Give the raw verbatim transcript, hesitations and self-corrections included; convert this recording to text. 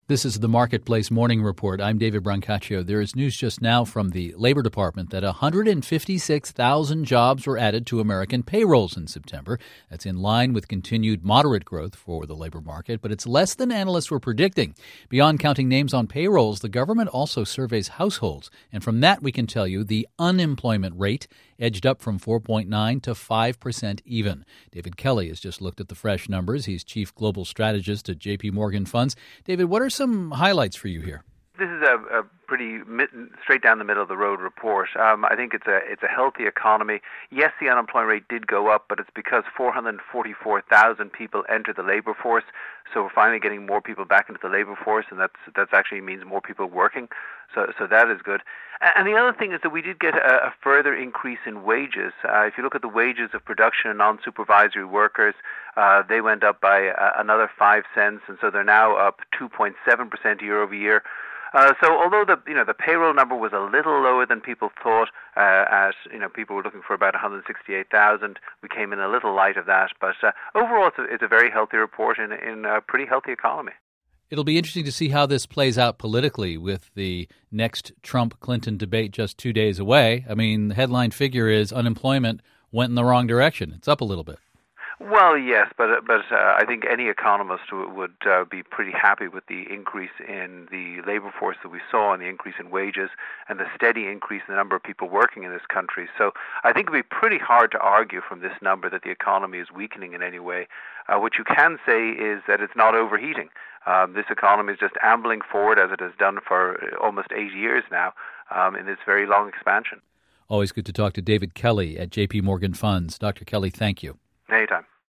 This is the Marketplace Morning Report. I'm David Brancaccio. There is news just now from the Labor Department that one hundred fifty-six thousand jobs were added to American payrolls in September. That's in line with continued moderate growth for the labor market, but it's less than analysts were predicting. Beyond counting names on payrolls, the government also surveys households. And from that, we can tell you the unemployment rate edged up from four point nine to five percent even. David Kelly has just looked at the fresh numbers. He's chief global strategist at J P Morgan Funds. David, what are some highlights for you here? This is a, a pretty mid, straight down the middle of the road report. Um, I think it's a it's a healthy economy. Yes, the unemployment rate did go up, but it's because four hundred forty-four thousand people entered the labor force. So we're finally getting more people back into the labor force, and that's that's actually means more people working. So so that is good. And the other thing is that we did get a, a further increase in wages. Uh, if you look at the wages of production and non-supervisory workers, uh, they went up by uh, another five cents, and so they're now up two point seven percent year over year. Uh, so although the you know the payroll number was a little lower than people thought, uh, at you know people were looking for about one hundred sixty-eight thousand, we came in a little light of that. But uh, overall, it's a, it's a very healthy report in in a pretty healthy economy. It'll be interesting to see how this plays out politically with the next Trump-Clinton debate just two days away. I mean, the headline figure is unemployment went in the wrong direction. It's up a little bit. Well, yes, but but uh, I think any economist w- would uh, be pretty happy with the increase in the labor force that we saw and the increase in wages and the steady increase in the number of people working in this country. So I think it would be pretty hard to argue from this number that the economy is weakening in any way. Uh, what you can say is that it's not overheating. Um, this economy is just ambling forward as it has done for almost eight years now um, in this very long expansion. Always good to talk to David Kelly at J P Morgan Funds. Doctor Kelly, thank you. Anytime.